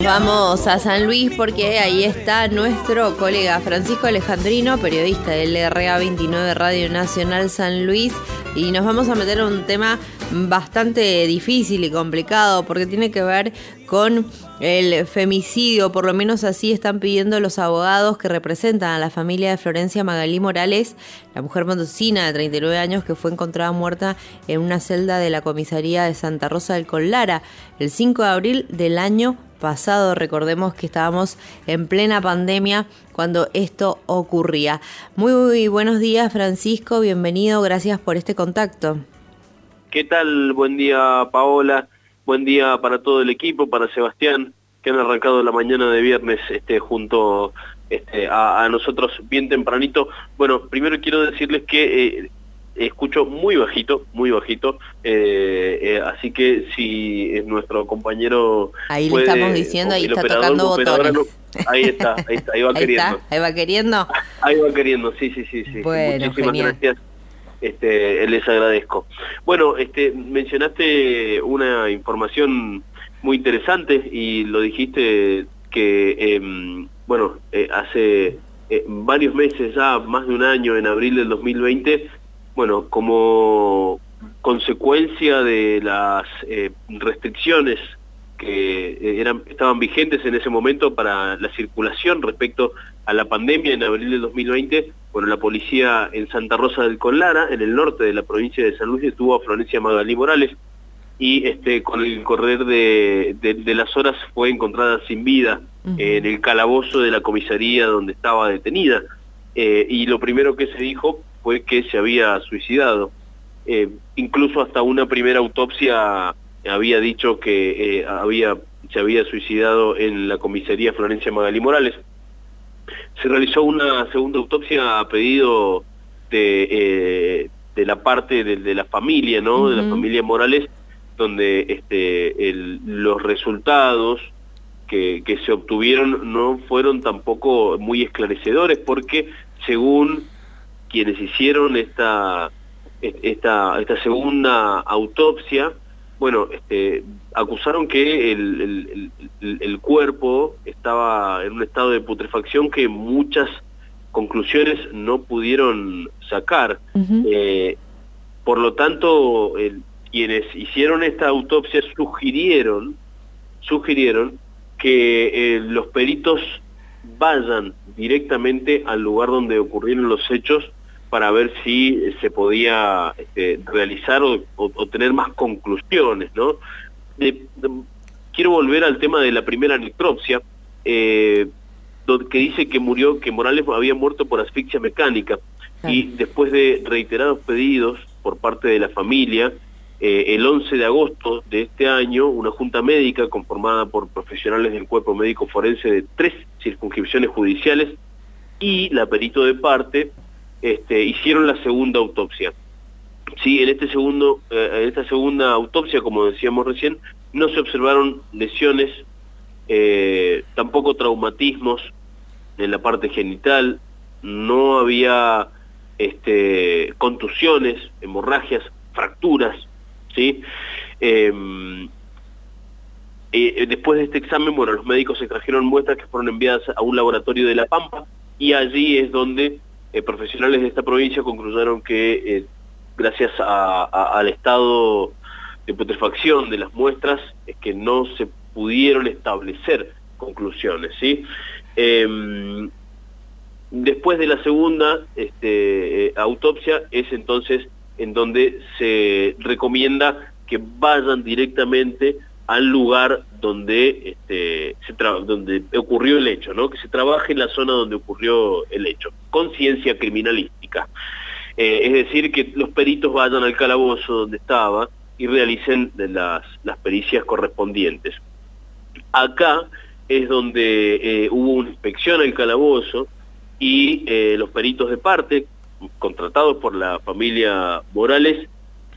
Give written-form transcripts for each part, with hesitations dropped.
vamos a San Luis porque ahí está nuestro colega Francisco Alejandrino, periodista del RA29 Radio Nacional San Luis, y nos vamos a meter en un tema bastante difícil y complicado porque tiene que ver con el femicidio. Por lo menos así están pidiendo los abogados que representan a la familia de Florencia Magalí Morales, la mujer mendocina de 39 años que fue encontrada muerta en una celda de la comisaría de Santa Rosa del Collara el 5 de abril del año pasado. Recordemos que estábamos en plena pandemia cuando esto ocurría. Muy buenos días, Francisco, bienvenido, gracias por este contacto. ¿Qué tal? Buen día, Paola. Buen día para todo el equipo, para Sebastián, que han arrancado la mañana de viernes junto a nosotros bien tempranito. Bueno, primero quiero decirles que escucho muy bajito, así que si nuestro compañero ahí puede, le estamos diciendo, ahí está tocando botones. Ahí va queriendo. ¿Ahí va queriendo? Ahí va queriendo, sí. Bueno, muchísimas genial. gracias. Les agradezco. Bueno, mencionaste una información muy interesante y lo dijiste que, hace varios meses ya, más de un año, en abril del 2020, bueno, como consecuencia de las restricciones que estaban vigentes en ese momento para la circulación respecto a la pandemia en abril del 2020, bueno, la policía en Santa Rosa del Collara, en el norte de la provincia de San Luis, detuvo a Florencia Magalí Morales y con el correr de las horas fue encontrada sin vida en el calabozo de la comisaría donde estaba detenida. Y lo primero que se dijo fue que se había suicidado. Incluso hasta una primera autopsia había dicho que se había suicidado en la comisaría Florencia Magalí Morales. Se realizó una segunda autopsia a pedido de la parte de la familia, ¿no? De la familia Morales, donde los resultados que se obtuvieron no fueron tampoco muy esclarecedores, porque según quienes hicieron esta segunda autopsia, bueno, acusaron que el cuerpo estaba en un estado de putrefacción que muchas conclusiones no pudieron sacar. Por lo tanto, quienes hicieron esta autopsia sugirieron que los peritos vayan directamente al lugar donde ocurrieron los hechos para ver si se podía realizar o tener más conclusiones, ¿no? Quiero volver al tema de la primera necropsia, que dice que Morales había muerto por asfixia mecánica, y después de reiterados pedidos por parte de la familia, el 11 de agosto de este año, una junta médica conformada por profesionales del cuerpo médico forense de 3 circunscripciones judiciales y la perito de parte, hicieron la segunda autopsia. Sí, en esta segunda autopsia, como decíamos recién, no se observaron lesiones, tampoco traumatismos en la parte genital, no había contusiones, hemorragias, fracturas, ¿sí? Después de este examen, bueno, los médicos extrajeron muestras que fueron enviadas a un laboratorio de La Pampa, y allí es donde profesionales de esta provincia concluyeron que gracias al estado de putrefacción de las muestras es que no se pudieron establecer conclusiones, ¿sí? Después de la segunda autopsia es entonces en donde se recomienda que vayan directamente al lugar donde donde ocurrió el hecho, ¿no? Que se trabaje en la zona donde ocurrió el hecho, con ciencia criminalística. Es decir, que los peritos vayan al calabozo donde estaba y realicen las pericias correspondientes. Acá es donde hubo una inspección al calabozo y los peritos de parte, contratados por la familia Morales,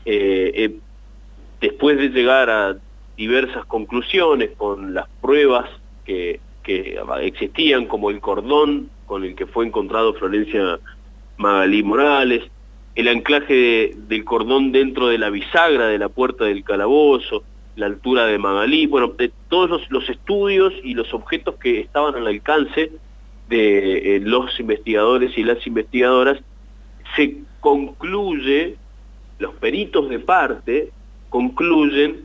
después de llegar a diversas conclusiones con las pruebas que existían, como el cordón con el que fue encontrado Florencia Magalí Morales, el anclaje del cordón dentro de la bisagra de la puerta del calabozo, la altura de Magalí, bueno, de todos los estudios y los objetos que estaban al alcance de los investigadores y las investigadoras, se concluye, los peritos de parte concluyen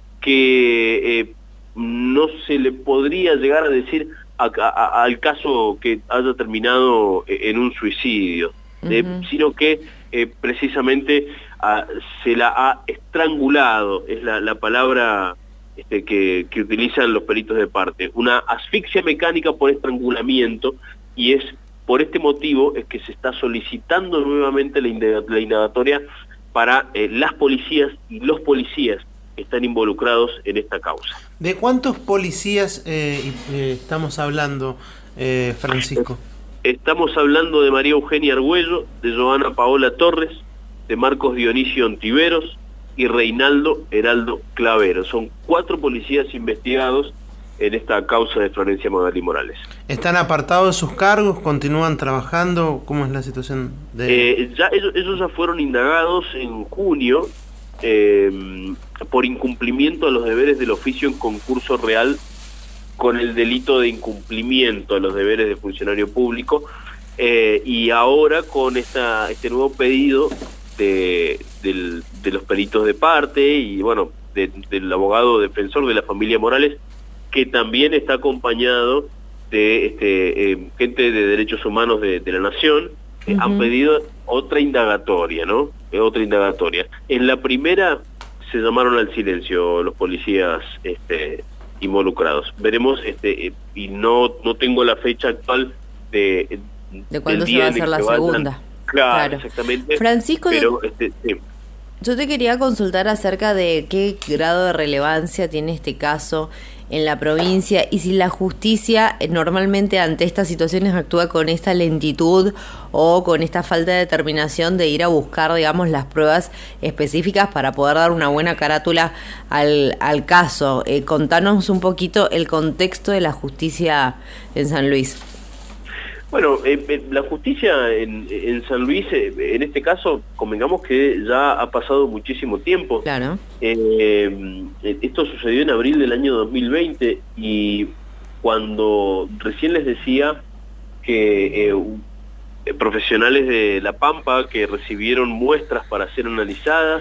que no se le podría llegar a decir al caso que haya terminado en un suicidio, sino que precisamente se la ha estrangulado, es la palabra que utilizan los peritos de parte, una asfixia mecánica por estrangulamiento, y es por este motivo es que se está solicitando nuevamente la indagatoria para las policías y los policías que están involucrados en esta causa. ¿De cuántos policías estamos hablando, Francisco? Estamos hablando de María Eugenia Argüello, de Joana Paola Torres, de Marcos Dionisio Ontiveros y Reinaldo Heraldo Clavero. Son 4 policías investigados en esta causa de Florencia Magalí Morales. ¿Están apartados de sus cargos? ¿Continúan trabajando? ¿Cómo es la situación de...? Ellos ya fueron indagados en junio por incumplimiento a los deberes del oficio en concurso real con el delito de incumplimiento a los deberes de funcionario público, y ahora con este nuevo pedido de los peritos de parte y bueno, del abogado defensor de la familia Morales, que también está acompañado de gente de derechos humanos de la Nación, han pedido otra indagatoria, ¿no? Otra indagatoria. En la primera se llamaron al silencio los policías involucrados. Veremos, y no tengo la fecha actual de cuándo se va a hacer la segunda. Claro, exactamente. Francisco, pero, sí. Yo te quería consultar acerca de qué grado de relevancia tiene este caso en la provincia y si la justicia normalmente ante estas situaciones actúa con esta lentitud o con esta falta de determinación de ir a buscar, digamos, las pruebas específicas para poder dar una buena carátula al caso. Contanos un poquito el contexto de la justicia en San Luis. Bueno, la justicia en San Luis, en este caso, convengamos que ya ha pasado muchísimo tiempo. Claro. Esto sucedió en abril del año 2020 y cuando recién les decía que profesionales de La Pampa que recibieron muestras para ser analizadas,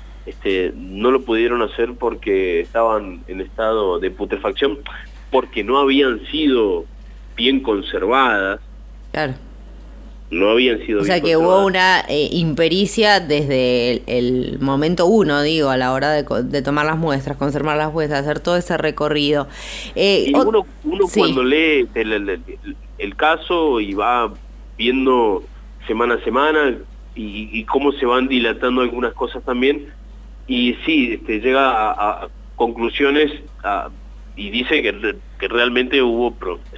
no lo pudieron hacer porque estaban en estado de putrefacción, porque no habían sido bien conservadas. Claro. No habían sido. O sea que hubo una impericia desde el momento 1, digo, a la hora de tomar las muestras, conservar las muestras, hacer todo ese recorrido. Y uno sí, cuando lee el caso y va viendo semana a semana y cómo se van dilatando algunas cosas también, y sí, llega a conclusiones y dice que realmente hubo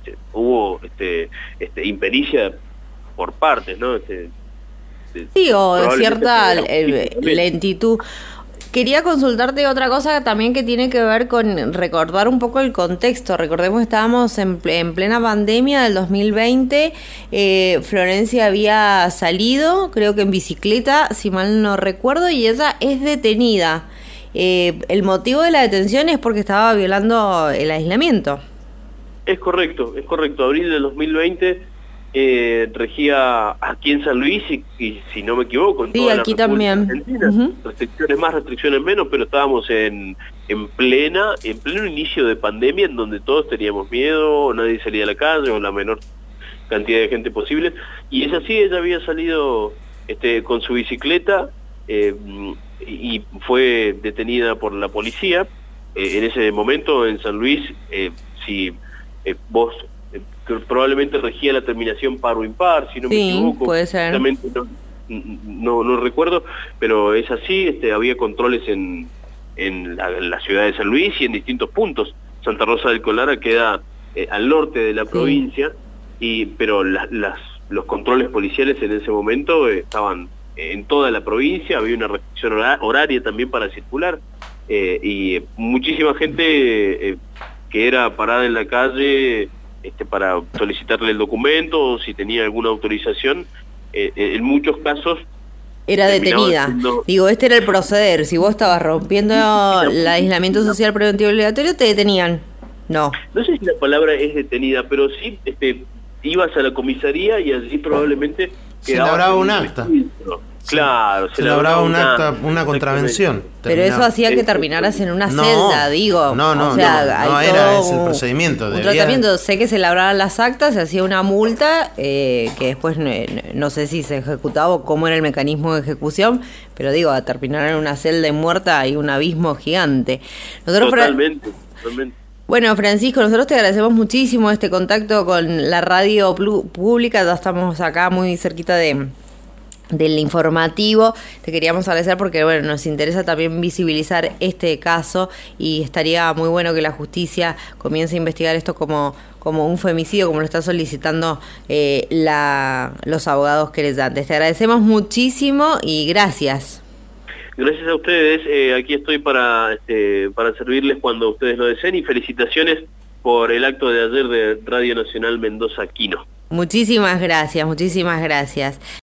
impericia por partes, ¿no? Sí, o cierta lentitud. Quería consultarte otra cosa también que tiene que ver con recordar un poco el contexto. Recordemos que estábamos en plena pandemia del 2020. Florencia había salido, creo que en bicicleta, si mal no recuerdo, y ella es detenida. El motivo de la detención es porque estaba violando el aislamiento. Es correcto. Abril del 2020 regía aquí en San Luis y si no me equivoco, en toda aquí la también. Argentina. Restricciones más, restricciones menos, pero estábamos en pleno inicio de pandemia, en donde todos teníamos miedo, nadie salía a la calle o la menor cantidad de gente posible. Y es así, ella había salido con su bicicleta y fue detenida por la policía. En ese momento en San Luis, si vos probablemente regía la terminación par o impar, si no me equivoco. Puede ser. Realmente no recuerdo, pero es así. Había controles en la ciudad de San Luis y en distintos puntos. Santa Rosa del Colara queda al norte de la provincia, pero los controles policiales en ese momento estaban en toda la provincia. Había una restricción horaria también para circular, y muchísima gente que era parada en la calle para solicitarle el documento o si tenía alguna autorización. En muchos casos era detenida. Siendo... Digo, este era el proceder. Si vos estabas rompiendo el aislamiento social preventivo obligatorio, te detenían. No. No sé si la palabra es detenida, pero sí ibas a la comisaría y allí probablemente... Se labraba un acta. Claro, se labraba un acta, una contravención. Pero eso hacía que terminaras en una celda, digo. No, o sea, no era ese el procedimiento. Un tratamiento, sé que se labraban las actas, se hacía una multa, que después no sé si se ejecutaba o cómo era el mecanismo de ejecución, pero digo, a terminar en una celda muerta hay un abismo gigante. Nosotros totalmente. Bueno, Francisco, nosotros te agradecemos muchísimo este contacto con la radio pública, ya estamos acá muy cerquita del informativo. Te queríamos agradecer porque bueno, nos interesa también visibilizar este caso y estaría muy bueno que la justicia comience a investigar esto como un femicidio, como lo están solicitando los abogados querellantes. Te agradecemos muchísimo y gracias. Gracias a ustedes, aquí estoy para servirles cuando ustedes lo deseen y felicitaciones por el acto de ayer de Radio Nacional Mendoza Quino. Muchísimas gracias, muchísimas gracias.